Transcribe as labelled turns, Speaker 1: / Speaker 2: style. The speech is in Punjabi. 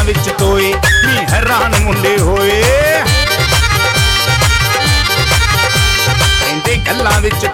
Speaker 1: ਵਿੱਚ ਤੋਏ ਨੀ ਹੈਰਾਨ ਮੁੰਡੇ ਹੋਏ। ਕਹਿੰਦੇ ਗੱਲਾਂ ਵਿੱਚ